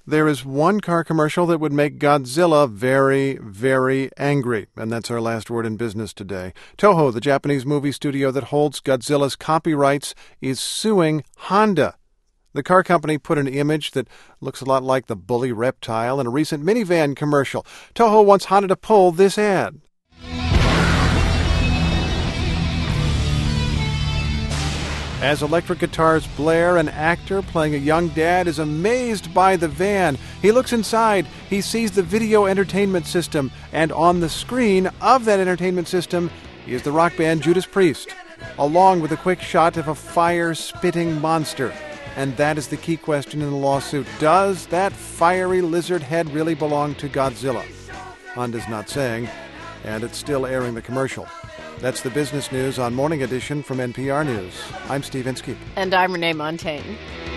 There is one car commercial that would make Godzilla very, very angry. And that's our last word in business today. Toho, the Japanese movie studio that holds Godzilla's copyrights, is suing Honda. The car company put an image that looks a lot like the bully reptile in a recent minivan commercial. Toho wants Honda to pull this ad. As electric guitars blare, an actor playing a young dad is amazed by the van. He looks inside. He sees the video entertainment system, and on the screen of that entertainment system is the rock band Judas Priest, along with a quick shot of a fire-spitting monster. And that is the key question in the lawsuit. Does that fiery lizard head really belong to Godzilla? Honda's not saying, and it's still airing the commercial. That's the business news on Morning Edition from NPR News. I'm Steve Inskeep. And I'm Renee Montagne.